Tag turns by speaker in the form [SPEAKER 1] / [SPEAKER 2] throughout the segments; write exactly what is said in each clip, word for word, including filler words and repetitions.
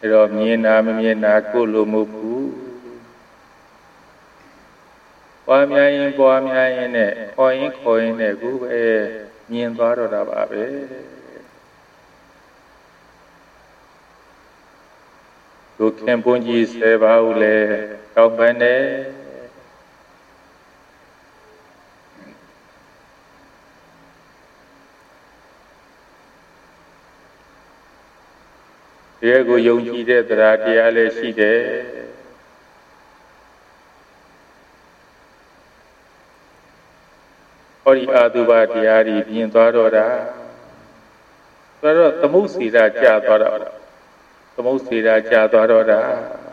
[SPEAKER 1] အဲ့တော့မြင်တာမမြင်တာကိုယ်လိုမဟုတ်ဘူးပွားများရင်ပွားများရင်နဲ့ခေါ်ရင်ခေါ်ရင်နဲ့ကိုယ်ပဲမြင်သွားတော့တာပါပဲဒုက္ခပွန်ကြီးဆယ်ပါးကိုလည်းကောင်းပန်းတယ်တရားကိုယုံကြည်တဲ့တရားတရားလည်းရှိတယ်ဟောဒီအာသုဘတရားကြီးပြင်သွားတော့တာဆိုတော့သမုတ်စီတာကြာသွားတော့သမုတ်စီတာကြာသွားတော့တာ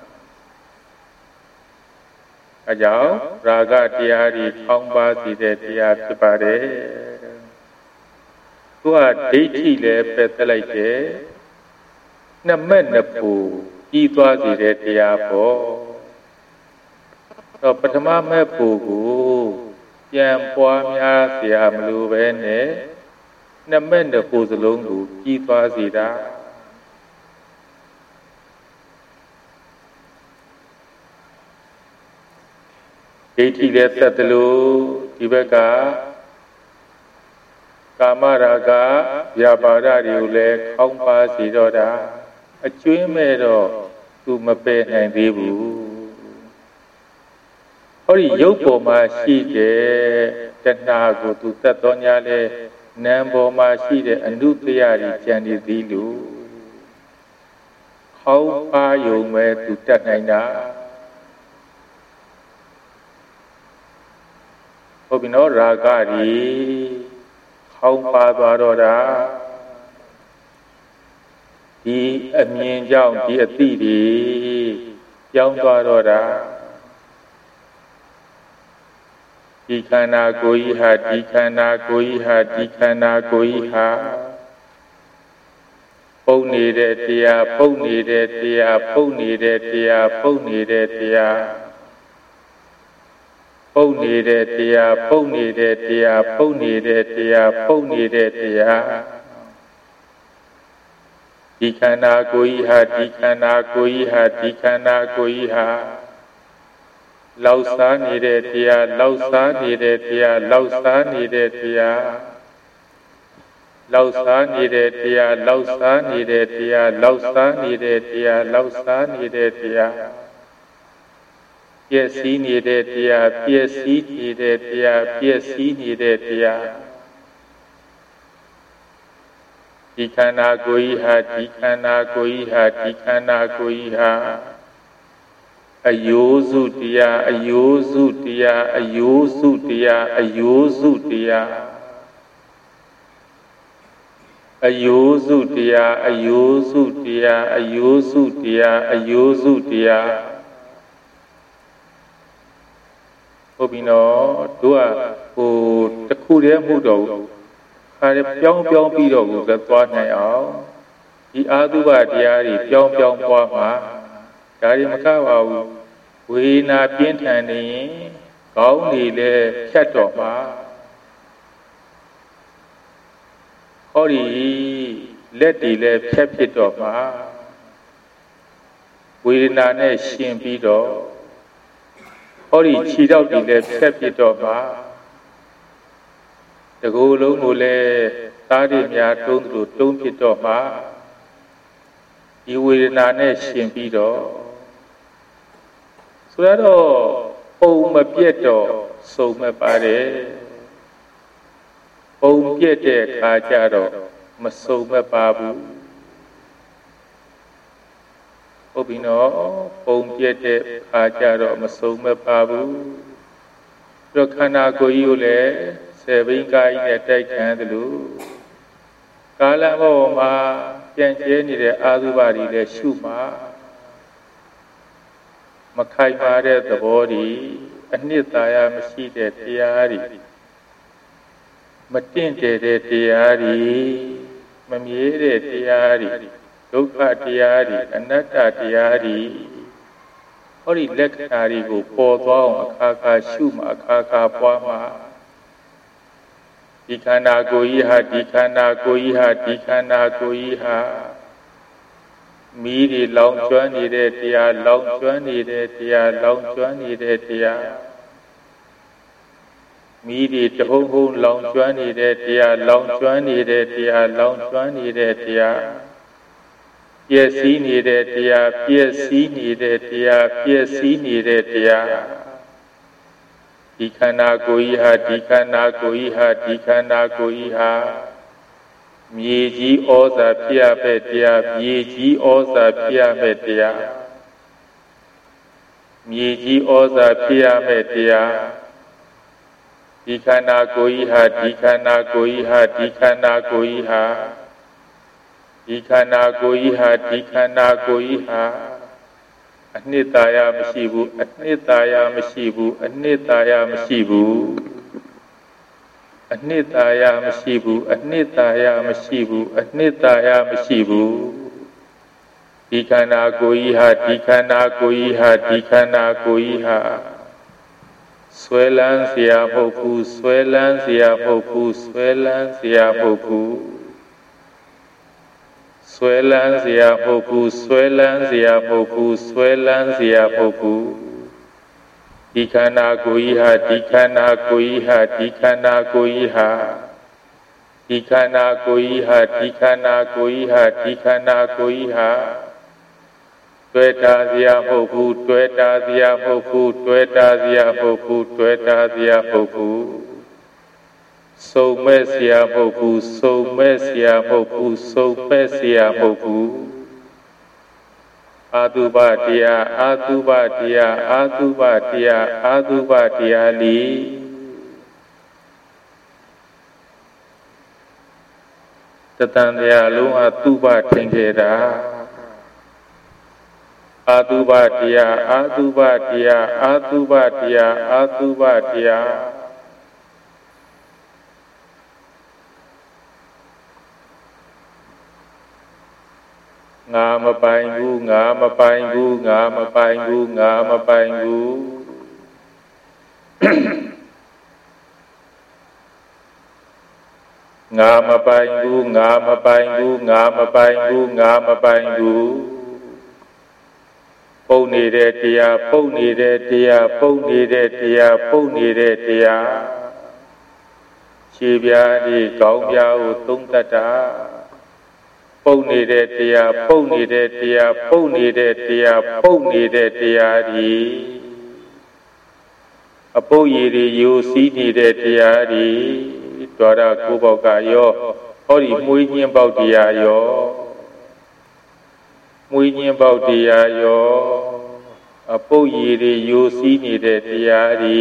[SPEAKER 1] အဲကြောင့်ရာဂတရားကြီးထောင်းပါစီတဲ့တရားဖြစ်ပါတယ်သူကဒိဋ္ဌိလည်းပယ်သက်လိုက်တယ်နမက်နပူကြီးသွားစီတဲ့တရားပေါ့တော့ပထမမဲ့ပူကိုပြန်ပွားများเสียမလို့ပဲနဲ့နမက်နပူစလုံးကိုကြီးသွားစီတာဒိဋ္ဌိလည်းသက်တယ်လို့ဒီဘက်ကကာမရာဂဗျာပါဒတွေကိုလည်းခေါင်းပါစီတော့တာအကျွင်းမဲ့တော့သူမပယ်နိုင်သေးဘူးဟောဒီရုပ်ပေါ်မှာရှိတဲ့တဏှာကိုသူတတ်တော်ညာလဲနာမ်ပေါ်မှာရှိတဲ့အနုတ္တရကြီးကြံနေသည်လို့ခေါင်းပါယုံမဲ့သူတတ်နိုင်တာဟုတ်ပြီနော်ရာဂကြီးခေါင်းပါသွားတော့တာဒီအမြင်ကြောင့်ဒီအသိတွေကြောင်းသွားတော့တာဒီခန္ဓာကိုယ်ကြီးဟာဒီခန္ဓာကိုယ်ကြီးဟာဒီခန္ဓာကိုယ်ကြီးဟာပုံနေတဲ့တရားပုံနေတဲ့တရားပုံနေတဲ့တရားပုံနေတဲ့တရားပုံနေတဲ့တရားပုံနေတဲ့တရားပုံနေတဲ့တရားပုံနေတဲ့တရားဒီခန္ဓာကိုယ်ကြီးဟာဒီခန္ဓာကိုယ်ကြီးဟာဒီခန္ဓာကိုယ်ကြီးဟာလောက်စားနေတဲ့တရားလောက်စားနေတဲ့တရားလောက်စားနေတဲ့တရားလောက်စားနေတဲ့တရားလောက်စားနေတဲ့တရားလောက်စားနေတဲ့တရားလောက်စားနေတဲ့တရားပျက်စီးနေတဲ့တရားပျက်စီးနေတဲ့တရားပျက်စီးနေတဲ့တရားဒီခန္ဓာကိုယ်ကြီးဟာဒီခန္ဓာကိုယ်ကြီးဟာဒီခန္ဓာကိုယ်ကြီးဟာအယိုးစုတရားအယိုးစုတရားအယိုးစုတရားအယိုးစုတရားအယိုးစုတရားအယိုးစုတရားအယိုးစုတရားအယိုးစုတရားဟုတ်ပြီနော်တို့ကဟိုတခုတည်းမှုတော့ခါရပြောင်းပြောင်းပြီးတော့ကိုလည်းသွားနိုင်အောင်ဒီအာသုဘတရားတွေပြောင်းပြောင်းပွားမှာဒါတွေမကပါဘူးဝေဒနာပြင်းထန်နေရင်ခေါင်းတွေလည်းဖြတ်တော့မှာဟောဒီလက်တွေလည်းဖြတ်ဖြစ်တော့မှာဝေဒနာနဲ့ရှင်ပြီးတော့ဟောဒီခြေထောက်တွေလည်းဖြတ်ဖြစ်တော့မှာတကူလုံးကိုလည်းသားတွေများတုံးသူတုံးဖြစ်တော့မှာဒီဝေဒနာနဲ့ရှင်ပြီးတော့ဆိုတော့ပုံမပြတ်တော့စုံမပါတယ်ပုံပြတ်တဲ့ခါကျတော့မစုံမပါဘူးဟုတ်ပြီနော်ပုံပြတ်တဲ့ခါကျတော့မစုံမပါဘူးတော့ခန္ဓာကိုယ်ကြီးကိုလည်းဆေဘိန်းကိုင်းနဲ့တိုက်ခံသလိုကာလဘောမှာပြန်ကျဲနေတဲ့အာသုဘတွေလည်းရှုမှာမခိုင်မာတဲ့သဘောတွေအနှစ်သာရမရှိတဲ့တရားတွေမတင့်တယ်တဲ့တရားတွေမမြဲတဲ့တရားတွေဒုက္ခတရားတွေအနတ္တတရားတွေဟောဒီလက္ခဏာတွေကိုပေါ်သွားအောင်အခါခါရှုမှာအခါခါပွားမှာဒီခန္ဓာကိုယ်ကြီးဟာဒီခန္ဓာကိုယ်ကြီးဟာဒီခန္ဓာကိုယ်ကြီးဟာမမီးတွေလောင်ကျွမ်းနေတဲ့တရားလောင်ကျွမ်းနေတဲ့တရားလောင်ကျွမ်းနေတဲ့တရားမီးတွေတဟုံဟုံလောင်ကျွမ်းနေတဲ့တရားလောင်ကျွမ်းနေတဲ့တရားလောင်ကျွမ်းနေတဲ့တရားပြည့်စည်နေတဲ့တရားပြည့်စည်နေတဲ့တရားပြည့်စည်နေတဲ့တရားဒီခန္ဓာကိုယ်ကြီးဟာဒီခန္ဓာကိုယ်ကြီးဟာဒီခန္ဓာကိုယ်ကြီးဟာမြေကြီးဩဇာဖြစ်ရမဲ့တရားမြေကြီးဩဇာဖြစ်ရမဲ့တရားမြေကြီးဩဇာဖြစ်ရမဲ့တရားဒီခန္ဓာကိုယ်ကြီးဟာဒီခန္ဓာကိုယ်ကြီးဟာဒီခန္ဓာကိုယ်ကြီးဟာဒီခန္ဓာကိုယ်ကြီးဟာဒီခန္ဓာကိုယ်ကြီးဟာအနှစ်သာရမရှိဘူးအနှစ်သာရမရှိဘူးအနှစ်သာရမရှိဘူးအနှစ်သာရမရှိဘူးအနှစ်သာရမရှိဘူးအနှစ်သာရမရှိဘူးဒီခန္ဓာကိုယ်ကြီးဟာဒီခန္ဓာကိုယ်ကြီးဟာဒီခန္ဓာကိုယ်ကြီးဟာဆွဲလန်းเสียမဟုတ်ဘူးဆွဲလန်းเสียမဟုတ်ဘူးဆွဲလန်းเสียမဟုတ်ဘူးဆွဲလန်းเสียမဟုတ်ဘူးဆွဲလန်းเสียမဟုတ်ဘူးဆွဲလန်းเสียမဟုတ်ဘူးဒီခန္ဓာကိုယ်ကြီးဟာဒီခန္ဓာကိုယ်ကြီးဟာဒီခန္ဓာကိုယ်ကြီးဟာဒီခန္ဓာကိုယ်ကြီးဟာဒီခန္ဓာကိုယ်ကြီးဟာဒီခန္ဓာကိုယ်ကြီးဟာတွေ့တာเสียမဟုတ်ဘူးတွေ့တာเสียမဟုတ်ဘူးတွေ့တာเสียမဟုတ်ဘူးတွေ့တာเสียမဟုတ်ဘူးစုံမဲ့เสียမဟုတ်ဘူးစုံမဲ့เสียမဟုတ်ဘူးစုံမဲ့เสียမဟုတ်ဘူးအာတုပတရားအာတုပတရားအာတုပတရားအာတုပတရားလီတတန်တရားလုံးအတုပထင်ကြတာအာတုပတရားအာတုပတရားအာတုပတရားအာတုပတရားငါမပိုင်ဘူးငါမပိုင်ဘူးငါမပိုင်ဘူးငါမပိုင်ဘူးငါမပိုင်ဘူးငါမပိုင်ဘူးငါမပိုင်ဘူးငါမပိုင်ဘူးပုံနေတဲ့တရားပုံနေတဲ့တရားပုံနေတဲ့တရားပုံနေတဲ့တရားခြေပြားဒီကောင်းပြားကိုသုံးတတ်တာပုံနေတဲ့တရားပုံနေတဲ့တရားပုံနေတဲ့တရားပုံနေတဲ့တရားဒီအပုပ်ရည်တွေယူစည်းနေတဲ့တရားဒီဒွါရကိုးပေါက်ကရောဟောဒီမွေးညင်းပေါက်တရားရောမွေးညင်းပေါက်တရားရောအပုပ်ရည်တွေယူစည်းနေတဲ့တရားဒီ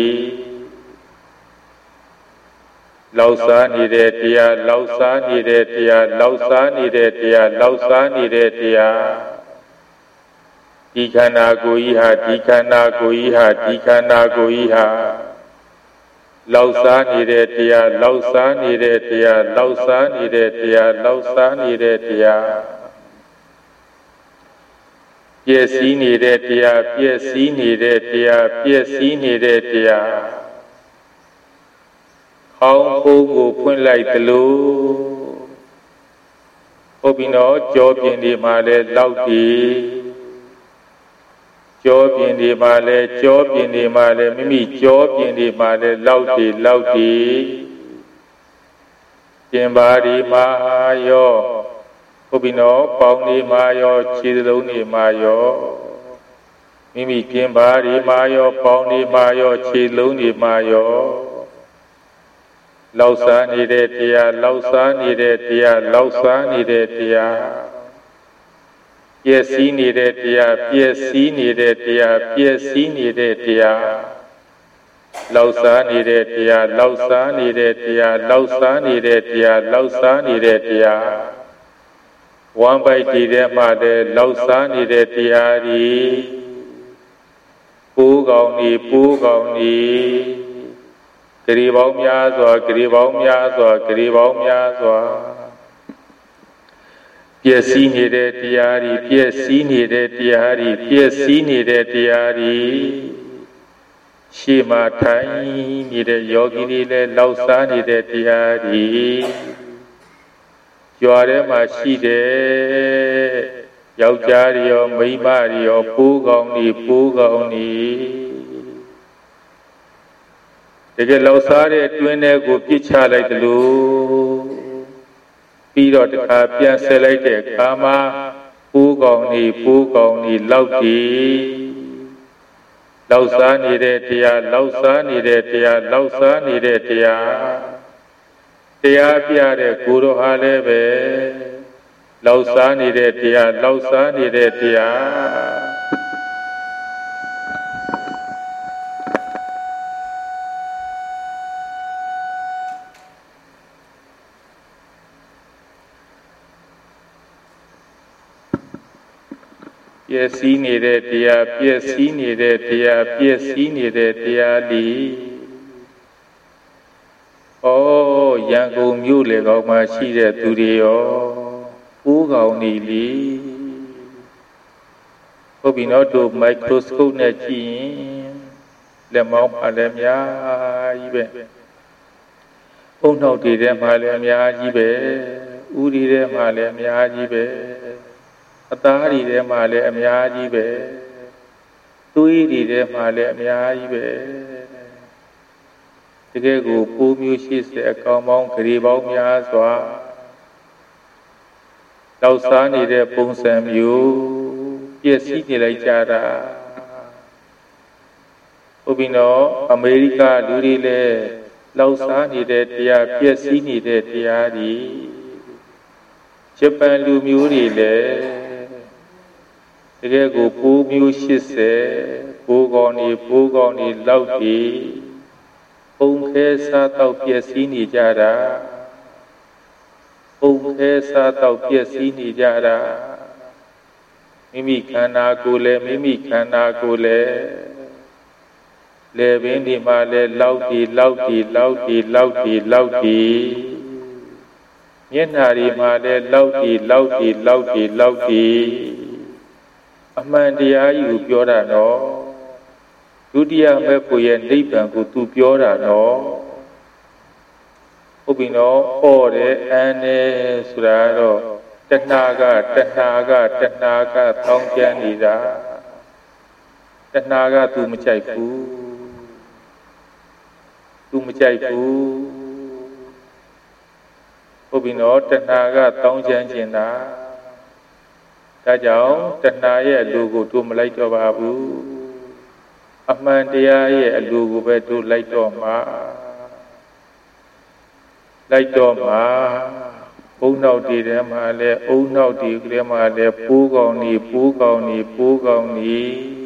[SPEAKER 1] လောက်စားနေတဲ့တရားလောက်စားနေတဲ့တရားလောက်စားနေတဲ့တရားလောက်စားနေတဲ့တရားဒီခန္ဓာကိုယ်ကြီးဟာဒီခန္ဓာကိုယ်ကြီးဟာဒီခန္ဓာကိုယ်ကြီးဟာလောက်စားနေတဲ့တရားလောက်စားနေတဲ့တရားလောက်စားနေတဲ့တရားလောက်စားနေတဲ့တရားပြည့်စည်နေတဲ့တရားပြည့်စည်နေတဲ့တရားပြည့်စည်နေတဲ့တရားအောင်းကိုကိုဖွင့်လိုက်သလိုဟုတ်ပြီနော်ကြောပြင်းဒီမှာလဲလောက်ဒီကြောပြင်းဒီမှာလဲကြောပြင်းဒီမှာလဲမိမိကြောပြင်းဒီမှာလဲလောက်ဒီလောက်ဒီပြင်ပါဒီမှာရောဟုတ်ပြီနော်ပေါင်းဒီမှာရောခြေလုံးဒီမှာရောမိမိပြင်ပါဒီမှာရောပေါင်းဒီမှာရောခြေလုံးဒီမှာရောလောက်စားနေတဲ့တရားလောက်စားနေတဲ့တရားလောက်စားနေတဲ့တရားပြည့်စည်နေတဲ့တရားပြည့်စည်နေတဲ့တရားပြည့်စည်နေတဲ့တရားလောက်စားနေတဲ့တရားလောက်စားနေတဲ့တရားလောက်စားနေတဲ့တရားလောက်စားနေတဲ့တရားဝမ်းပိုက်တည်တဲ့မှာတဲ့လောက်စားနေတဲ့တရားဒီပူးကောင်းဒီပူးကောင်းဒီဂရီပေါင်းများစွာဂရီပေါင်းများစွာဂရီပေါင်းများစွာပြည့်စည်နေတဲ့တရားဤပြည့်စည်နေတဲ့တရားဤပြည့်စည်နေတဲ့တရားဤရှေ့မှာထိုင်နေတဲ့ယောဂီတွေလည်းလောက်စားနေတဲ့တရားဤကြွားထဲမှာရှိတဲ့ယောက်ျားတွေရောမိန်းမတွေရောပိုးကောင်းတွေပိုးကောင်းတွေတကယ်လောက်စားတဲ့အတွင်းထဲကိုပြစ်ချလိုက်တယ်လို့ပြီးတော့တခါပြန်ဆဲလိုက်တဲ့အခါမှာပိုးကောင်းတွေပိုးကောင်းတွေလောက်တွေလောက်စားနေတဲ့တရားလောက်စားနေတဲ့တရားလောက်စားနေတဲ့တရားတရားပြတဲ့ကိုယ်တော်ဟာလည်းပဲလောက်စားနေတဲ့တရားလောက်စားနေတဲ့တရားပြည့်စည်နေတဲ့တရားပြည့်စည်နေတဲ့တရားပြည့်စည်နေတဲ့တရားဒီဩရန်ကုန်မြို့လေကောင်းမှာရှိတဲ့သူတွေရောပိုးကောင်းနေလေဟုတ်ပြီနော်တို့မိုက်ခရိုစကုပ်နဲ့ကြည့်ရင်လက်မောင်းပါလည်းအများကြီးပဲအုံနှောက်တွေထဲမှာလည်းအများကြီးပဲဥတွေထဲမှာလည်းအများကြီးပဲအသားတွေထဲမှာလည်းအများကြီးပဲသွေးတွေထဲမှာလည်းအများကြီးပဲတကယ်ကိုပိုးမျိုးရှိစေအကောင်ပေါင်းဂရေပေါင်းများစွာလောက်စားနေတဲ့ပုံစံမျိုးပြည့်စည်နေလိုက်ကြတာဟုတ်ပြီနော်အမေရိကလူတွေလည်းလောက်စားနေတဲ့တရားပြည့်စည်နေတဲ့တရားတွေဂျပန်လူမျိုးတွေလည်းတကယ်ကိုပိုးမျိုးရှစ်ဆယ်ပိုးကောင်းနေပိုးကောင်းနေလောက်ဒီပုံခဲစားတော့ပြည့်စည်နေကြတာပုံခဲစားတော့ပြည့်စည်နေကြတာမိမိခန္ဓာကိုယ်လည်းမိမိခန္ဓာကိုယ်လည်းလေပင်ဒီမှာလည်းလောက်ဒီလောက်ဒီလောက်ဒီလောက်ဒီလောက်ဒီမျက်နှာဒီမှာလည်းလောက်ဒီလောက်ဒီလောက်ဒီလောက်ဒီအမှန်တရားကြီးကိုပြောတာနော်ဒုတိယမဲ့ကိုရဲ့နိဗ္ဗာန်ကိုသူပြောတာနော်ဟုတ်ပြီနော်ဟောတယ်အန်တယ်ဆိုတာတော့တဏှာကတဏှာကတဏှာကတောင်းကျမ်းနေတာတဏှာကသူမကြိုက်ဘူးသူမကြိုက်ဘူးဟုတ်ပြီနော်တဏှာကတောင်းကျမ်းခြင်းတာဒါကြောင့်တဏှာရဲ့အလိုကိုတို့မလိုက်တော့ပါဘူးအမှန်တရားရဲ့အလိုကိုပဲတို့လိုက်တော့မှာလိုက်တော့မှာဘုံနောက်တည်ထဲမှာလဲအုံနောက်တည်ကလေးမှာလဲပိုးကောင်းနေပိုးကောင်းနေပိုးကောင်းနေ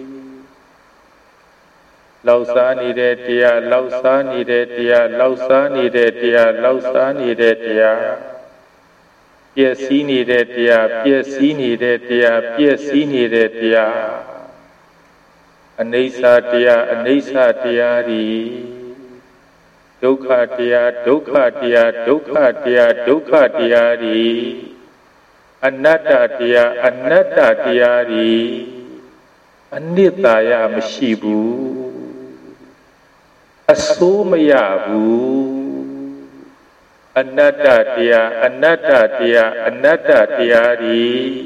[SPEAKER 1] လောက်စားနေတဲ့တရားလောက်စားနေတဲ့တရားလောက်စားနေတဲ့တရားလောက်စားနေတဲ့တရားပြည့်စည်နေတဲ့တရားပြည့်စည်နေတဲ့တရားပြည့်စည်နေတဲ့တရားအနိစ္စတရားအနိစ္စတရားဒီဒုက္ခတရားဒုက္ခတရားဒုက္ခတရားဒုက္ခတရားဒီအနတ္တတရားအနတ္တတရားဒီအနိတ္တယမရှိဘူးအစိုးမရဘူးအနတ္တတရားအနတ္တတရားအနတ္တတရားဒီ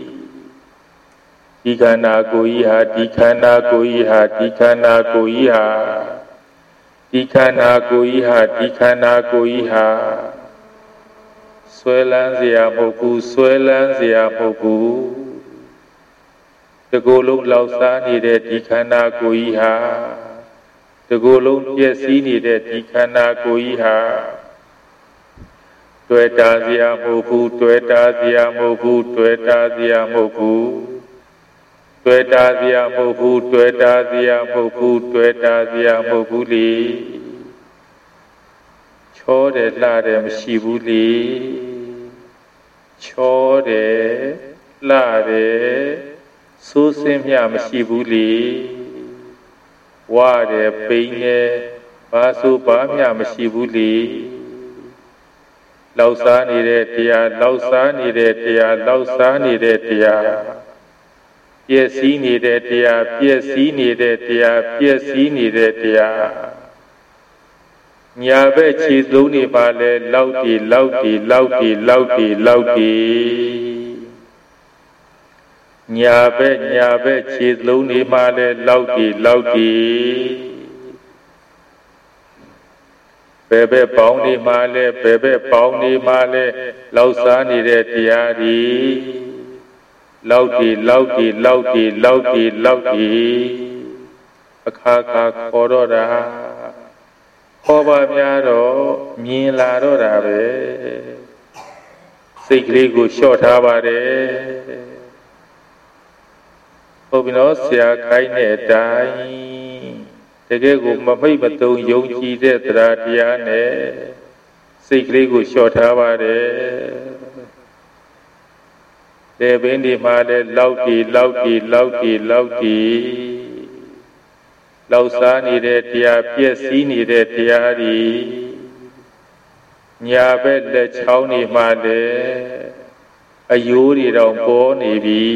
[SPEAKER 1] ဒီခန္ဓာကိုယ်ကြီးဟာဒီခန္ဓာကိုယ်ကြီးဟာဒီခန္ဓာကိုယ်ကြီးဟာဒီခန္ဓာကိုယ်ကြီးဟာဒီခန္ဓာကိုယ်ကြီးဟာဆွဲလန်းเสียမဟုတ်ဘူးဆွဲလန်းเสียမဟုတ်ဘူးတကူလုံးလောက်စားနေတဲ့ဒီခန္ဓာကိုယ်ကြီးဟာတကူလုံးပြည့်စည်နေတဲ့ဒီခန္ဓာကိုယ်ကြီးဟာတွေ့တာเสียမဟုတ်ဘူးတွေ့တာเสียမဟုတ်ဘူးတွေ့တာเสียမဟုတ်ဘူးတွေ့တာเสียမဟုတ်ဘူးတွေ့တာเสียမဟုတ်ဘူးတွေ့တာเสียမဟုတ်ဘူးလေချောတယ်လှတယ်မရှိဘူးလေချောတယ်လှတယ်ဆိုးစင်းမြမရှိဘူးလေဝါတယ်ပိန်တယ်ဘာဆိုဘာမြမရှိဘူးလေလောက်စားနေတဲ့တရားလောက်စားနေတဲ့တရားလောက်စားနေတဲ့တရားပြည့်စည်နေတဲ့တရားပြည့်စည်နေတဲ့တရားပြည့်စည်နေတဲ့တရားညာဘက်ခြေလုံးနေပါလေလောက်တီလောက်တီလောက်တီလောက်တီလောက်တီညာဘက်ညာဘက်ခြေလုံးနေမှလည်းလောက်တည်လောက်တည်ဘယ်ဘက်ပေါင်းနေမှလည်းဘယ်ဘက်ပေါင်းနေမှလည်းလောက်စားနေတဲ့တရားဒီလောက်တည်လောက်တည်လောက်တည်လောက်တည်လောက်တည်အခါခါခေါ်တော့တာခေါ်ပါများတော့မြင်လာတော့တာပဲစိတ်ကလေးကိုလျှော့ထားပါတယ်ဟုတ်ပြီနော်ဆရာခိုင်းတဲ့အတိုင်းတကယ်ကိုမမိတ်မတုံယုံကြည်တဲ့တရားတရားနဲ့စိတ်ကလေးကိုလျှော့ထားပါတယ်လေဘင်းဒီမှာလည်းလောက်တီလောက်တီလောက်တီလောက်တီလောက်စားနေတဲ့တရားပြည့်စည်နေတဲ့တရားဒီညာဘက်လက်ချောင်းနေမှလည်းအယိုးတွေတောင်ပေါ်နေပြီ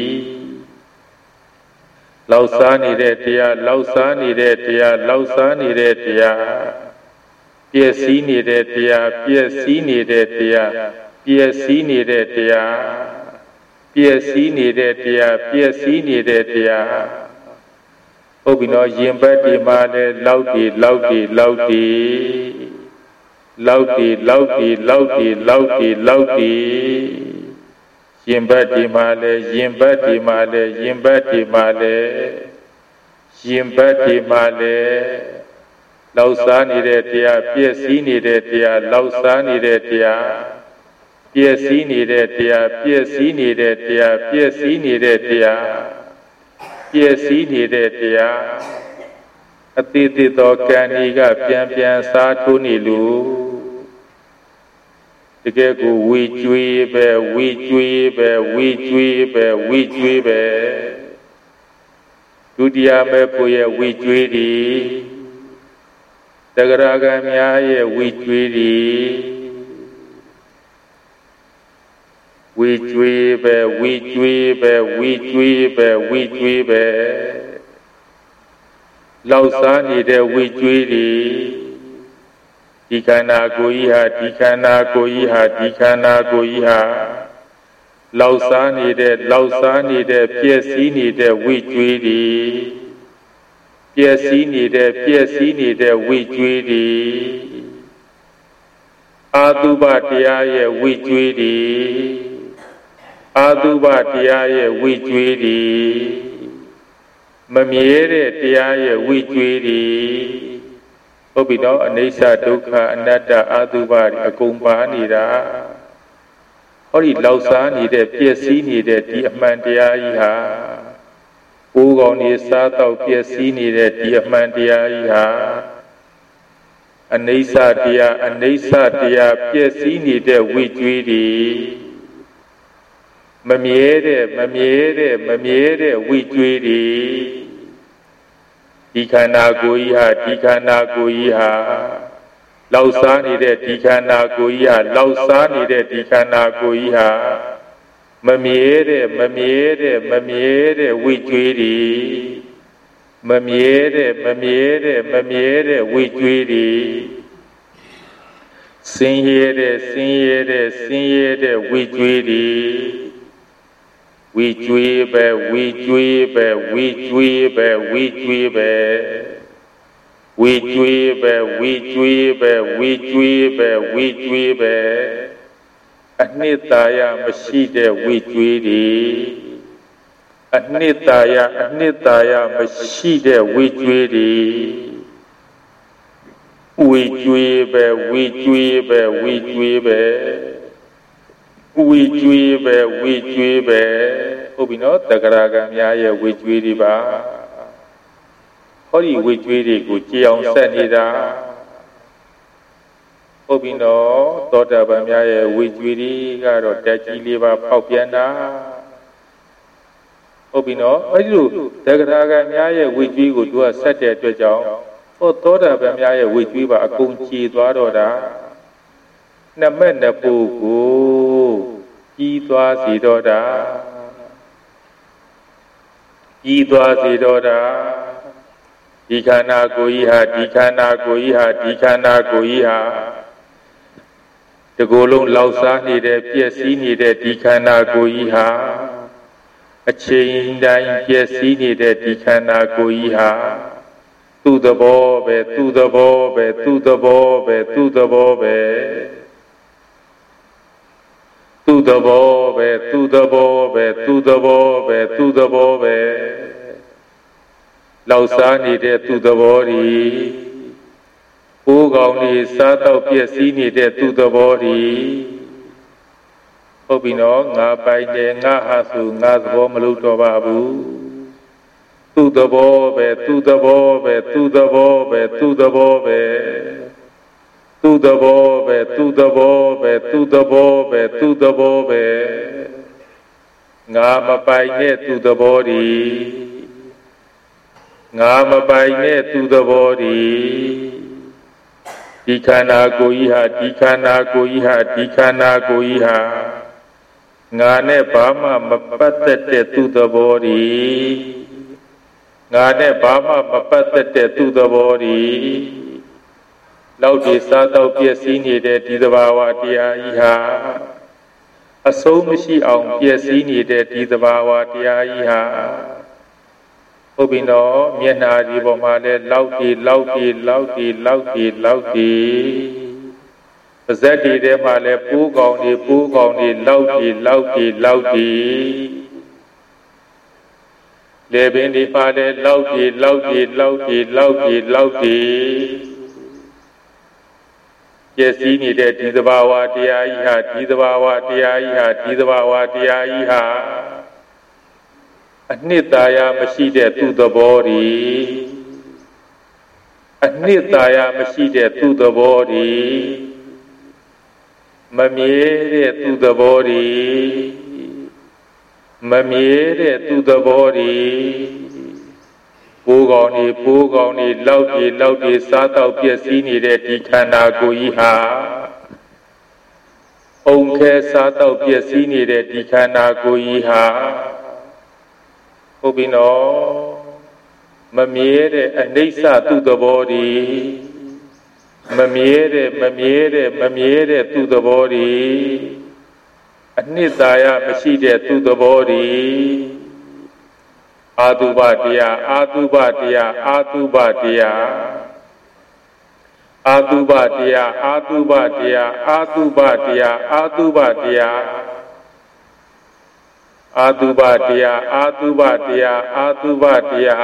[SPEAKER 1] လောက်စားနေတဲ့တရားလောက်စားနေတဲ့တရားလောက်စားနေတဲ့တရားပြည့်စည်နေတဲ့တရားပြည့်စည်နေတဲ့တရားပြည့်စည်နေတဲ့တရားပြည့်စည်နေတဲ့တရားပြည့်စည်နေတဲ့တရားဟုတ်ပြီနော်ရင်ဘတ်ဒီမှာလည်းလောက်တီလောက်တီလောက်တီလောက်တီလောက်တီလောက်တီလောက်တီလောက်တီရင်ဘတ်ဒီမှာလည်းရင်ဘတ်ဒီမှာလည်းရင်ဘတ်ဒီမှာလည်းရင်ဘတ်ဒီမှာလည်းလောက်စားနေတဲ့တရားပြည့်စည်နေတဲ့တရားလောက်စားနေတဲ့တရားပြည့်စည်နေတဲ့တရားပြည့်စည်နေတဲ့တရားပြည့်စည်နေတဲ့တရားပြည့်စည်နေတဲ့တရားအတိတ်သောကံဤကပြန်ပြန်စားထိုးနေလို့တကယ်ကိုဝီကျွေးပဲဝီကျွေးပဲဝီကျွေးပဲဝီကျွေးပဲဒုတိယမဲ့ဖို့ရဲ့ဝီကျွေးဒီတဂရကံများရဲ့ဝီကျွေးဒီဝီကျွေးပဲဝီကျွေးပဲဝီကျွေးပဲဝီကျွေးပဲလောက်စားနေတဲ့ဝီကျွေးဒီဒီခန္ဓာကိုယ်ကြီးဟာဒီခန္ဓာကိုယ်ကြီးဟာဒီခန္ဓာကိုယ်ကြီးဟာလောက်စားနေတဲ့လောက်စားနေတဲ့ပြည့်စည်နေတဲ့ဝိကျွေးဒီပြည့်စည်နေတဲ့ပြည့်စည်နေတဲ့ဝိကျွေးဒီအာတုပတရားရဲ့ဝိကျွေးဒီအာတုပတရားရဲ့ဝိကျွေးဒီမမြဲတဲ့တရားရဲ့ဝိကျွေးဒီဟုတ်ပြီတော့အနိစ္စဒုက္ခအနတ္တအာတုပတွေအကုန်ပါနေတာဟောဒီလောက်စားနေတဲ့ပြည့်စည်နေတဲ့ဒီအမှန်တရားကြီးဟာကိုယ်ကောင်နေစားတော့ပြည့်စည်နေတဲ့ဒီအမှန်တရားကြီးဟာအနိစ္စတရားအနိစ္စတရားပြည့်စည်နေတဲ့ဝိကျွေးတွေမမြဲတဲ့မမြဲတဲ့မမြဲတဲ့ဝိကျွေးတွေဒီခန္ဓာကိုယ်ကြီးဟာဒီခန္ဓာကိုယ်ကြီးဟာလောက်စားနေတဲ့ဒီခန္ဓာကိုယ်ကြီးဟာလောက်စားနေတဲ့ဒီခန္ဓာကိုယ်ကြီးဟာမမြဲတဲ့မမြဲတဲ့မမြဲတဲ့ဝိကျွေးတွေမမြဲတဲ့မမြဲတဲ့မမြဲတဲ့ဝိကျွေးတွေဆင်းရဲတဲ့ဆင်းရဲတဲ့ဆင်းရဲတဲ့ဝိကျွေးတွေဝီကျွေးပဲဝီကျွေးပဲဝီကျွေးပဲဝီကျွေးပဲဝီကျွေးပဲဝီကျွေးပဲဝီကျွေးပဲဝီကျွေးပဲအနှစ်သာရမရှိတဲ့ဝီကျွေးတွေအနှစ်သာရအနှစ်သာရမရှိတဲ့ဝီကျွေးတွေဝီကျွေးပဲဝီကျွေးပဲဝီကျွေးပဲဝီကျွေးပဲဝီကျွေးပဲဟုတ်ပြီနော်တဂရကံများရဲ့ဝီကျွေးတွေပါဟောဒီဝီကျွေးတွေကိုကြည်အောင်ဆက်နေတာဟုတ်ပြီနော်သောတာပန်များရဲ့ဝီကျွေးတွေကတော့တက်ကြီးလေးပါပေါက်ပြန်တာဟုတ်ပြီနော်အဲဒီလိုတဂရကံများရဲ့ဝီကျွေးကိုသူကဆက်တဲ့အတွက်ကြောင့်ဟောသောတာပန်များရဲ့ဝီကျွေးပါအကုန်ကြည်သွားတော့တာနမက်နပူကိုကြီးသွားစီတော့တာကြီးသွားစီတော့တာဒီခန္ဓာကိုယ်ကြီးဟာဒီခန္ဓာကိုယ်ကြီးဟာဒီခန္ဓာကိုယ်ကြီးဟာတကူလုံးလောက်စားနေတဲ့ပြည့်စည်နေတဲ့ဒီခန္ဓာကိုယ်ကြီးဟာအချိန်တိုင်းပျက်စီးနေတဲ့ဒီခန္ဓာကိုယ်ကြီးဟာသူ့သဘောပဲသူ့သဘောပဲသူ့သဘောပဲသူ့သဘောပဲသူ့သဘောပဲသူ့သဘောပဲသူ့သဘောပဲသူ့သဘောပဲလောက်စားနေတဲ့သူ့သဘောဒီကိုယ်ကောင်လေးစားတော့ပျက်စီးနေတဲ့သူ့သဘောဒီဟုတ်ပြီနော်ငါပိုင်တယ်ငါဟာဆိုငါသဘောမလို့တော့ပါဘူးသူ့သဘောပဲသူ့သဘောပဲသူ့သဘောပဲသူ့သဘောပဲသူ့သဘောပဲသူ့သဘောပဲသူ့သဘောပဲသူ့သဘောပဲငါမပိုင်တဲ့သူ့သဘောဒီငါမပိုင်တဲ့သူ့သဘောဒီဒီခန္ဓာကိုယ်ကြီးဟာဒီခန္ဓာကိုယ်ကြီးဟာဒီခန္ဓာကိုယ်ကြီးဟာငါနဲ့ဘာမှမပတ်သက်တဲ့သူ့သဘောဒီငါနဲ့ဘာမှမပတ်သက်တဲ့သူ့သဘောဒီလောက်ဒီစားတော့ပျက်စီးနေတဲ့ဒီသဘာဝတရားကြီးဟာအဆုံးမရှိအောင်ပျက်စီးနေတဲ့ဒီသဘာဝတရားကြီးဟာဟုတ်ပြီနော်မျက်နာဒီပေါ်မှာလဲလောက်ဒီလောက်ဒီလောက်ဒီလောက်ဒီလောက်ဒီပါဇက်ဒီထဲမှာလဲပိုးကောင်ဒီပိုးကောင်ဒီလောက်ဒီလောက်ဒီလောက်ဒီလေပင်ဒီမှာလဲလောက်ဒီလောက်ဒီလောက်ဒီလောက်ဒီလောက်ဒီပျက်စီးနေတဲ့ဒီသဘာဝတရားကြီးဟာဒီသဘာဝတရားကြီးဟာဒီသဘာဝတရားကြီးဟာအနှစ်သာရမရှိတဲ့သူ့သဘောဒီအနှစ်သာရမရှိတဲ့သူ့သဘောဒီမမြဲတဲ့သူ့သဘောဒီမမြဲတဲ့သူ့သဘောဒီပိုးကောင်နေပိုးကောင်နေလောက်ဒီလောက်ဒီစားတော့ပျက်စီးနေတဲ့ဒီခန္ဓာကိုယ်ကြီးဟာအုံခဲစားတော့ပျက်စီးနေတဲ့ဒီခန္ဓာကိုယ်ကြီးဟာဟုတ်ပြီနော်မမြဲတဲ့အနိစ္စသူ့သဘောဒီမမြဲတဲ့မမြဲတဲ့မမြဲတဲ့သူ့သဘောဒီအနှစ်သာရမရှိတဲ့သူ့သဘောဒီအာတုပတရားအာတုပတရားအာတုပတရားအာတုပတရားအာတုပတရားအာတုပတရားအာတုပတရားအာတုပတရားအာတုပတရားအာတုပတရား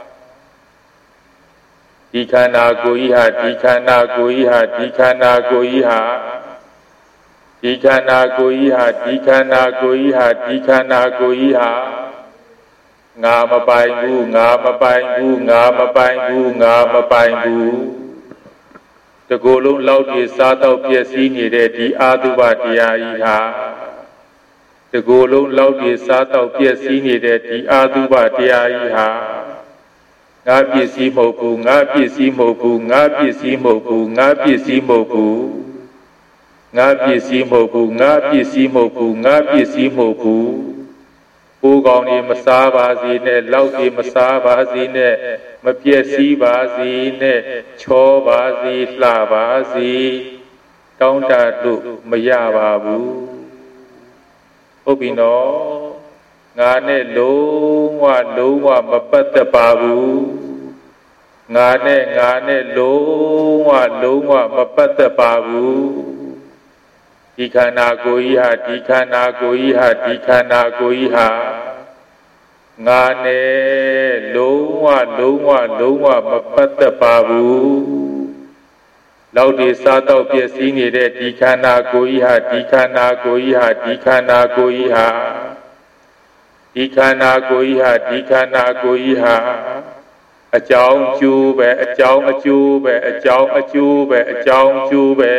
[SPEAKER 1] ဒီခန္ဓာကိုယ်ကြီးဟာဒီခန္ဓာကိုယ်ကြီးဟာဒီခန္ဓာကိုယ်ကြီးဟာဒီခန္ဓာကိုယ်ကြီးဟာဒီခန္ဓာကိုယ်ကြီးဟာဒီခန္ဓာကိုယ်ကြီးဟာငါမပိုင်ဘူးငါမပိုင်ဘူးငါမပိုင်ဘူးငါမပိုင်ဘူးတကူလုံးလောက်ကြီးစားတော့ပျက်စီးနေတဲ့ဒီအာတုပတရားကြီးဟာတကူလုံးလောက်ကြီးစားတော့ပျက်စီးနေတဲ့ဒီအာတုပတရားကြီးဟာငါပစ္စည်းမဟုတ်ဘူးငါပစ္စည်းမဟုတ်ဘူးငါပစ္စည်းမဟုတ်ဘူးငါပစ္စည်းမဟုတ်ဘူးငါပစ္စည်းမဟုတ်ဘူးငါပစ္စည်းမဟုတ်ဘူးငါပစ္စည်းမဟုတ်ဘူးကိုယ်ကောင်းနေမစားပါစေနဲ့လောက်ဒီမစားပါစေနဲ့မပြည့်စည်ပါစေနဲ့ချောပါစေလှပါစေတောင်းတလို့မရပါဘူးဟုတ်ပြီနော်ငါနဲ့လုံးဝလုံးဝမပတ်သက်ပါဘူးငါနဲ့ငါနဲ့လုံးဝလုံးဝမပတ်သက်ပါဘူးဒီခန္ဓာကိုယ်ကြီးဟာဒီခန္ဓာကိုယ်ကြီးဟာဒီခန္ဓာကိုယ်ကြီးဟာငါနဲ့လုံးဝလုံးဝလုံးဝမပတ်သက်ပါဘူးလောက်ဒီစားတော့ပျက်စီးနေတဲ့ဒီခန္ဓာကိုယ်ကြီးဟာဒီခန္ဓာကိုယ်ကြီးဟာဒီခန္ဓာကိုယ်ကြီးဟာဒီခန္ဓာကိုယ်ကြီးဟာဒီခန္ဓာကိုယ်ကြီးဟာအကြောင်းကျိုးပဲအကြောင်းအကျိုးပဲအကြောင်းအကျိုးပဲအကြောင်းကျိုးပဲ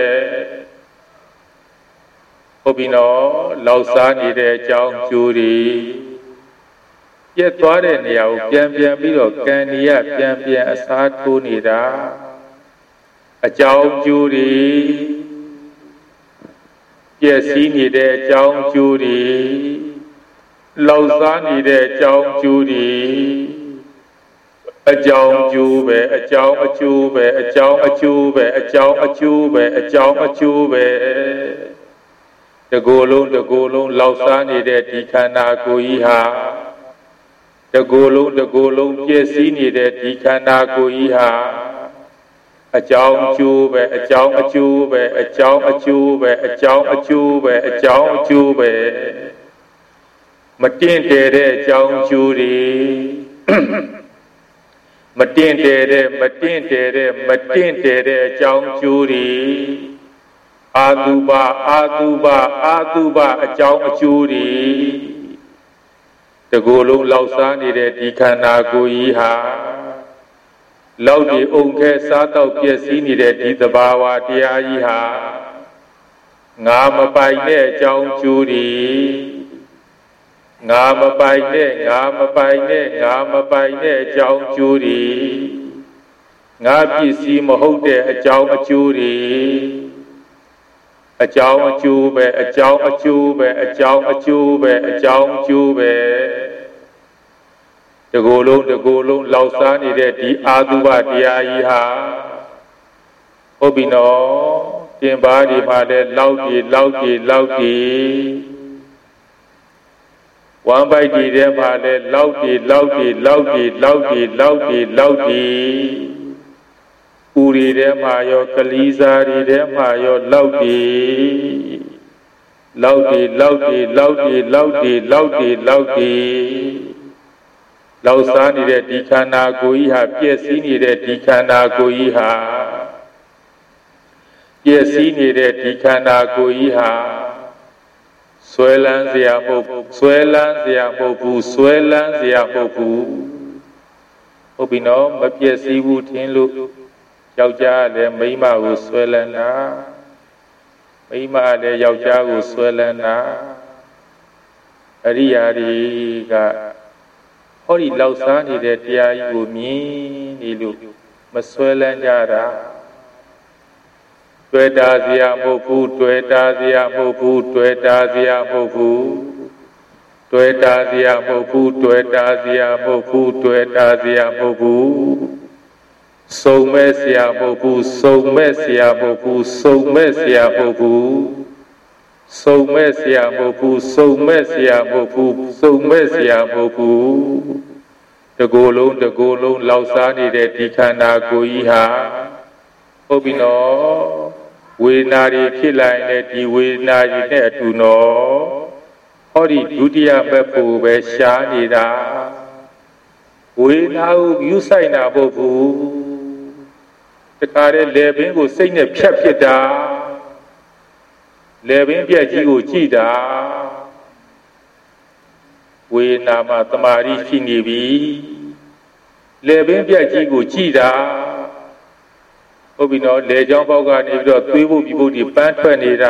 [SPEAKER 1] ဟုတ်ပြီနော်လောက်စားနေတဲ့အကြောင်းကျိုးတွေပြတ်သွားတဲ့နေရာကိုပြန်ပြန်ပြီးတော့ကံနေရပြန်ပြန်အစားထိုးနေတာအကြောင်းကျိုးတွေပြည့်စည်နေတဲ့အကြောင်းကျိုးတွေလောက်စားနေတဲ့အကြောင်းကျိုးတွေအကြောင်းကျိုးပဲအကြောင်းအကျိုးပဲအကြောင်းအကျိုးပဲအကြောင်းအကျိုးပဲအကြောင်းအကျိုးပဲတကူလုံးတကူလုံးလောက်စားနေတဲ့ဒီခန္ဓာကိုယ်ကြီးဟာတကူလုံးတကူလုံးပြည့်စည်နေတဲ့ဒီခန္ဓာကိုယ်ကြီးဟာအကြောင်းအကျိုးပဲအကြောင်းအကျိုးပဲအကြောင်းအကျိုးပဲအကြောင်းအကျိုးပဲအကြောင်းအကျိုးပဲမတင့်တယ်တဲ့အကြောင်းအကျိုးတွေမတင့်တယ်တဲ့မတင့်တယ်တဲ့မတင့်တယ်တဲ့အကြောင်းအကျိုးတွေအာတုပအာတုပအာတုပအကြောင်းအကျိုးတွေတကူလုံးလောက်စားနေတဲ့ဒီခန္ဓာကိုယ်ကြီးဟာလောက်ဒီအုံခဲစားတော့ပြည့်စည်နေတဲ့ဒီသဘာဝတရားကြီးဟာငါမပိုင်တဲ့အကြောင်းကျိုးတွေငါမပိုင်တဲ့ငါမပိုင်တဲ့ငါမပိုင်တဲ့အကြောင်းကျိုးတွေငါပစ္စည်းမဟုတ်တဲ့အကြောင်းအကျိုးတွေအကြောင်းအကျိုးပဲအကြောင်းအကျိုးပဲအကြောင်းအကျိုးပဲအကြောင်းအကျိုးပဲတကူလုံးတကူလုံးလောက်စားနေတဲ့ဒီအာတုပတရားကြီးဟာဟုတ်ပြီနော်တင်ပါးဒီမှာလဲလောက်ဒီလောက်ဒီလောက်ဒီဝမ်ပိုက်ဒီထဲမှာလဲလောက်ဒီလောက်ဒီလောက်ဒီလောက်ဒီလောက်ဒီလောက်ဒီဦးရီထဲမှာရောကလီစားရီထဲမှာရောလောက်ဒီလောက်ဒီလောက်ဒီလောက်ဒီလောက်ဒီလောက်ဒီလောက်ဒီလောက်စားနေတဲ့ဒီခန္ဓာကိုယ်ကြီးဟာပြည့်စည်နေတဲ့ဒီခန္ဓာကိုယ်ကြီးဟာပြည့်စည်နေတဲ့ဒီခန္ဓာကိုယ်ကြီးဟာဆွဲလန်းเสียမဟုတ်ဆွဲလန်းเสียမဟုတ်ဘူးဆွဲလန်းเสียမဟုတ်ဘူးဟုတ်ပြီနော်မပြည့်စည်ဘူးထင်လို့ယောက်ျားလည်းမိန်းမကိုဆွဲလန်းတာမိန်းမလည်းယောက်ျားကိုဆွဲလန်းတာအရိယာတွေကဟောဒီလောက်စားနေတဲ့တရားကြီးကိုမြင်နေလို့မဆွဲလန်းကြတာတွေ့တာစရာမဟုတ်ဘူးတွေ့တာစရာမဟုတ်ဘူးတွေ့တာစရာမဟုတ်ဘူးတွေ့တာစရာမဟုတ်ဘူးတွေ့တာစရာမဟုတ်ဘူးတွေ့တာစရာမဟုတ်ဘူးစုံမဲ့စရာမဟုတ်ဘူးစုံမဲ့စရာမဟုတ်ဘူးစုံမဲ့စရာမဟုတ်ဘူးစုံမဲ့စရာမဟုတ်ဘူးစုံမဲ့စရာမဟုတ်ဘူးစုံမဲ့စရာမဟုတ်ဘူးတကူလုံးတကူလုံးလောက်စားနေတဲ့ဒီခန္ဓာကိုယ်ကြီးဟာဟုတ်ပြီနော်ဝေဒနာတွေဖြစ်လာရင်ဒီဝေဒနာကြီးနဲ့အတူနော်ဟောဒီဒုတိယဘက်ပူပဲရှားနေတာဝေဒနာကိုယူဆိုင်တာမဟုတ်ဘူးတခါတည်းလေပင်ကိုစိတ်နဲ့ဖြတ်ဖြစ်တာလေပင်ပြက်ကြီးကိုကြည့်တာဝေဒနာမှာတမာရီရှိနေပြီလေပင်ပြက်ကြီးကိုကြည့်တာဟုတ်ပြီနော်လေချောင်းပေါက်ကနေပြီးတော့သွေးဖို့ပြဖို့ဒီပန်းထွက်နေတာ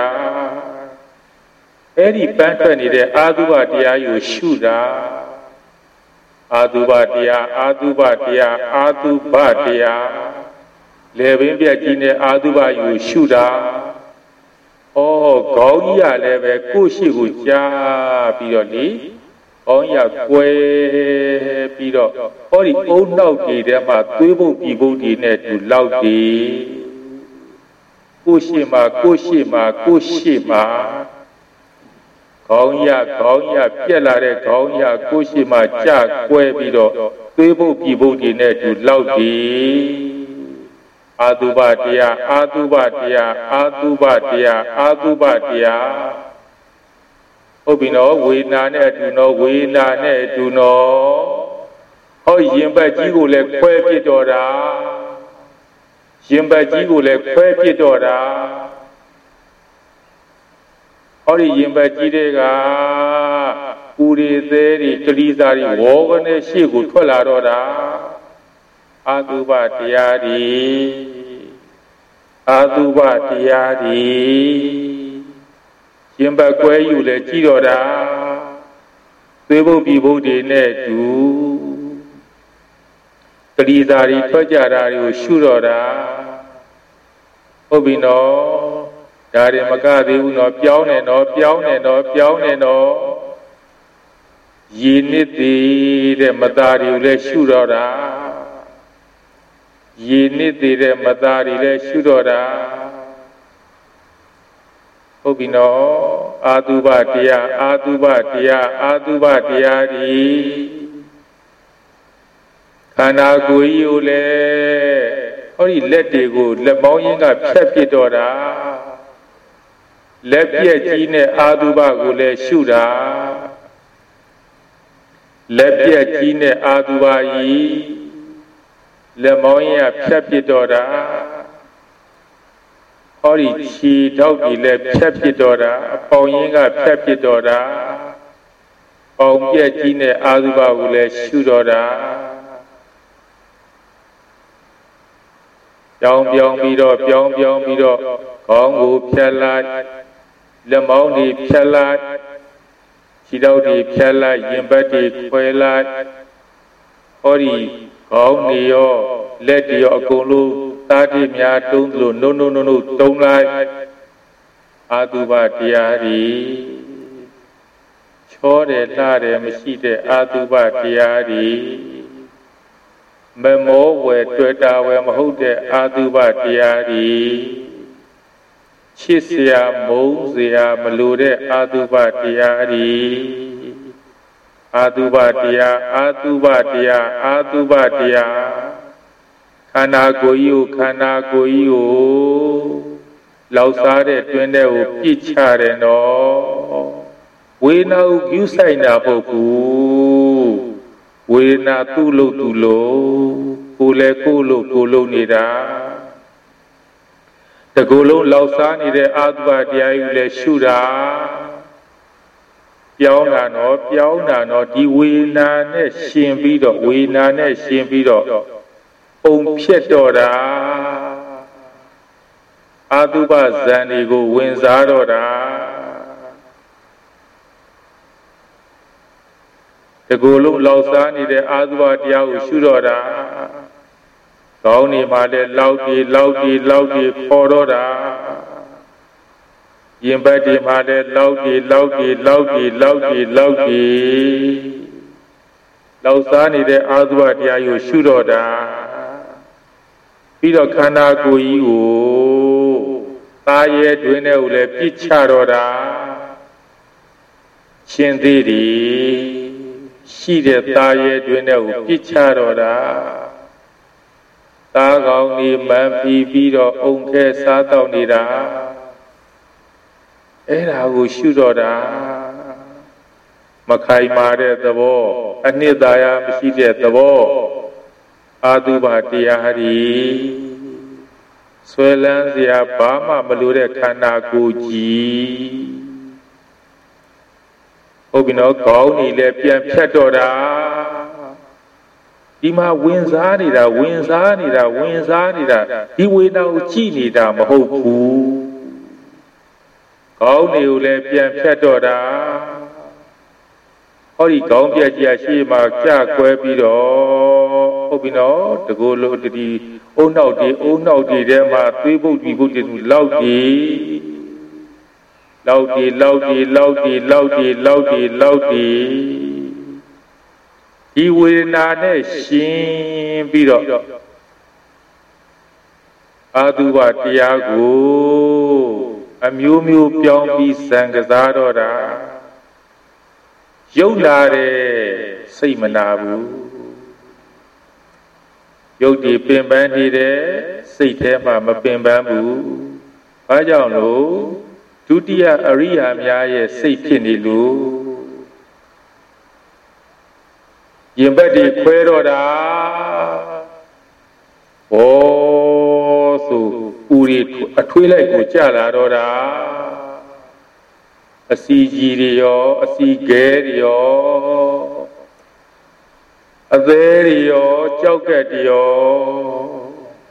[SPEAKER 1] အဲ့ဒီပန်းထွက်နေတဲ့အာသုဘတရားကိုရှုတာအာသုဘတရားအာသုဘတရားအာသုဘတရားလေပင်ပြက်ကြီးနဲ့အာသုဘကိုရှုတာဩခေါင်းကြီးရလည်းပဲကိုယ့်ရှိကိုကြားပြီးတော့လေခေါင်းရကွယ်ပြီးတော့ဟောဒီအုံနောက်တွေထဲမှာသွေးပုတ်ပြီပုတ်တွေနဲ့တူလောက်ဒီကိုရှိမှာကိုရှိမှာကိုရှိမှာခေါင်းရခေါင်းရပြက်လာတဲ့ခေါင်းရကိုရှိမှာကြကွယ်ပြီးတော့သွေးပုတ်ပြီပုတ်တွေနဲ့တူလောက်ဒီအာသုဘတရားအာသုဘတရားအာသုဘတရားအာသုဘတရားဟုတ်ပြီနော်ဝေဒနာနဲ့အတူနော်ဝေဒနာနဲ့အတူနော်ဟောရင်ပတ်ကြီးကိုလည်းခွဲပြစ်တော်တာရင်ပတ်ကြီးကိုလည်းခွဲပြစ်တော်တာဟောဒီရင်ပတ်ကြီးတွေကပူရီသေးတွေကလေးစားတွေဝေါကနေရှေ့ကိုထွက်လာတော့တာအာသုဘတရားဒီအာသုဘတရားဒီရင်ပတ်ကွဲယူလဲကြည့်တော့တာသွေးပုတ်ပြီပုတ်တွေနဲ့တူကလေးစားတွေထွက်ကြတာတွေကိုရှုတော့တာဟုတ်ပြီနော်ဒါတွေမကသေးဘူးနော်ပြောင်းနေနော်ပြောင်းနေနော်ပြောင်းနေနော်ရည်နစ်သေးတဲ့မသားတွေကိုလည်းရှုတော့တာရည်နစ်သေးတဲ့မသားတွေလည်းရှုတော့တာဟုတ်ပြီနော်အာသုဘတရားအာသုဘတရားအာသုဘတရားဒီ khana ko yo le ori let de ko let maung yin ka phyat phit tor da let pyet ji ne aduba ko le shu da let pyet ji ne aduba yi let maung yin ka phyat phit tor da ori chi dauk di le phyat phit tor da paung yin ka phyat phit tor da paung pyet ji ne aduba ko le shu tor da Pyong pyong biro, pyong pyong biro, khong gu phят lại, let maung đi phят lại, chi đau đi phят lại, yin bát đi khuấy lại, ori khong đi yo, let đi yo akung lu, ta đi mya tung lu, nu nu nu nu tung lại, aduba tia đi, cho de la deမရှိde aduba tia đi. Mẹ mố về tuổi ta về mà hút để a tu ba tia đi, chia sẻ mố gì à mà lưu để a tu ba tia đi, a tu ba tia, a tu ba tia, a tu ba tia, khana ko yêu, khana ko yêu, lão sa để tuyên để u bị cha để nó, vì nào cứu sai na bồ cú. Vì na tu lô tu lô, cô lê cô lô cô lô nì ra. Та cô lô lao xa nì ra ádva dhya yu lê shu ra. Piao na nó, piao na nó, đi vì na nè xin bí đó, vì na nè xin bí đó. Ông phiết đó ra. Ádva zan nì cô vinh giá đó ra. The Gulu Lausani, the Adwa Diao Shudora, Gauni Made Lauti, Lauti, Lauti, Porora, Yimbati Made Lauti, Lauti, Lauti, Lauti, Lauti, Lausani, the Adwa Diao Shudora, Pido Kana Guyu, Taye Duene, Picharora, Shindiri. She did die doing a picture da. Tagani Mampi Bido Unke Sata Nida. Era who shoot da. Makai Mare the war, and near Daya she did the war. Aduba Diari Swelanzia Bama Malure Kanaguji. Obino Gauni le Pian Piatora Dima Winzanida, Winzanida, Winzanida, Iwina Chinida, Mahoku Gauni le Pian Piatora Ori Gambia Giashima Quebido Obino, the Golo di Oh no, the Oh no, the Dema, three boat we put in Lauti. Lauti, lauti, lauti, lauti, lauti, lauti. He will not shin bido. Aduba Tiago, a mew mew pion be sangazadora. Yonare, say Manabu. Yodi Pimbandi de, say Tema Mapimbabu. I don't know. Tutia Aria Mia Satan Lu Yimbadi Queroda Oh, so Uri a twilight Kuchala Roda a Sigirio, a Sigerio a Verio, Chaucadio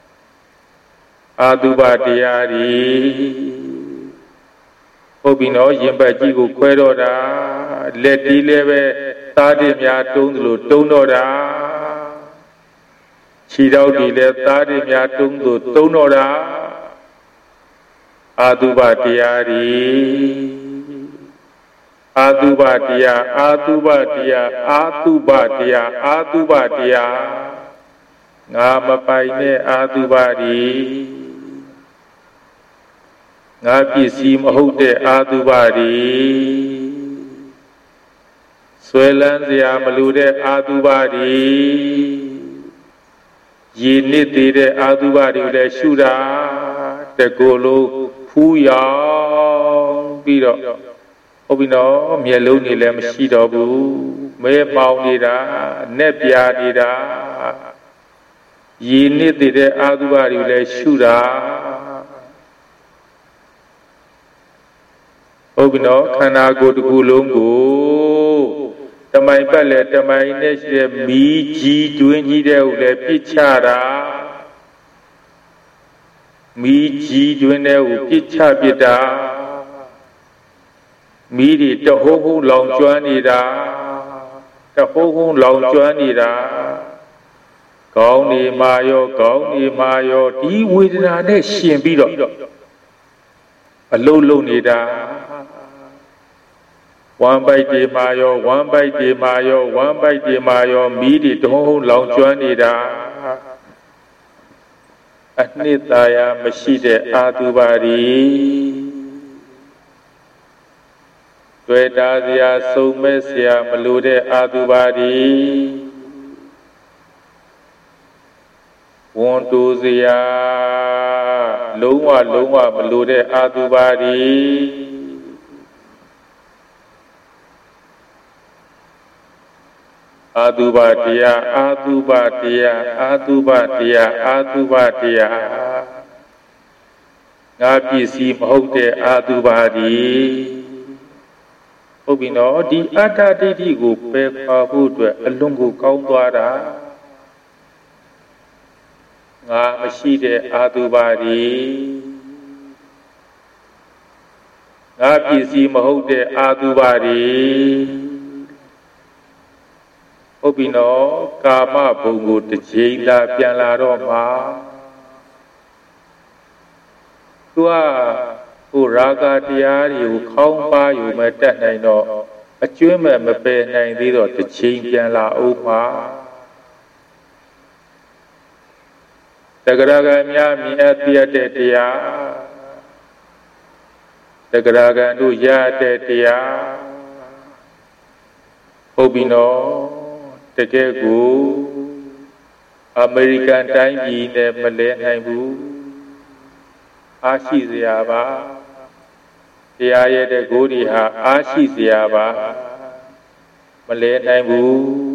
[SPEAKER 1] Adubatiari. Obino Yimbaji Queroda, let deliver Tadim Yatung Tonora, Chidao dile Tadim Yatung Tonora, Adubatiari, Adubatia, Adubatia, Adubatia, Adubatia, Namapaine Adubadi. Napi sim ahote adubari Swelanzia malude adubari ရေနစ်သေးတဲ့အာသုဘတွေလည်းရှုတာတကူလုံးဖူးရောင်ပြီးတော့ဟုတ်ပြီနော်မျက်လုံးတွေလည်းမရှိတော့ဘူးမဲပေါင်နေတာနဲ့ပြာနေတာရေနစ်သေးတဲ့အာသုဘတွေလည်းရှုတာဟုတ်ပြီနော်ခန္ဓာကိုယ်တစ်ခုလုံးကိုတမိုင်ပတ်လဲတမိုင်နဲ့ရှိတဲ့မီးကြီးတွင်းကြီးတဲ့ကိုလည်းပြစ်ချတာမီးကြီးတွင်းတဲ့ကိုပြစ်ချပြစ်တာမီးတွေတဟုံးဟုံးလောင်ကျွမ်းနေတာတဟုံးဟုံးလောင်ကျွမ်းနေတာကောင်းနေမာရောကောင်းနေမာရောဒီဝေဒနာနဲ့ရှင်ပြီးတော့အလုံးလုံးနေတာဝမ်းပိုက်တွေမာရောဝမ်းပိုက်တွေမာရောဝမ်းပိုက်တွေမာရောမီးတွေတဟုံးဟုံးလောင်ကျွမ်းနေတာအနှစ်သာရမရှိတဲ့အာသုဘတွေတွေ့တာစရာစုံမဲ့စရာမလိုတဲ့အာသုဘတွေဝန်တူစရာလုံးဝလုံးဝမလိုတဲ့အာသုဘတွေအာသုဘတရားအာသုဘတရားအာသုဘတရားအာသုဘတရားငါပစ္စည်းမဟုတ်တဲ့အာသုဘတွေဟုတ်ပြီနော်ဒီအတ္တဒိဋ္ဌိကိုပယ်ခွာဖို့အတွက်အလွန်ကိုကောင်းသွားတာငါမရှိတဲ့အာသုဘတွေငါပစ္စည်းမဟုတ်တဲ့အာသုဘတွေဟုတ်ပြီနော်ကာမဘုံကိုတစ်ချိန်လာပြန်လာတော့မှာသူကဟိုရာဂတရားတွေကိုခေါင်းပါယူမဲ့တတ်နိုင်တော့အကျွမ်းမဲ့မပယ်နိုင်သေးတော့တစ်ချိန်ပြန်လာအောင်မှာတဂရကံများမြင်အပ်တဲ့တရားတဂရကံတို့ရတဲ့တရားဟုတ်ပြီနော်တကယ်ကိုအမေရိကန်တိုင်းပြည်နဲ့မလဲနိုင်ဘူးအားရှိစရာပါတရားရဲ့တဲ့ကိုယ်ဒီဟာအားရှိစရာပါမလဲနိုင်ဘူး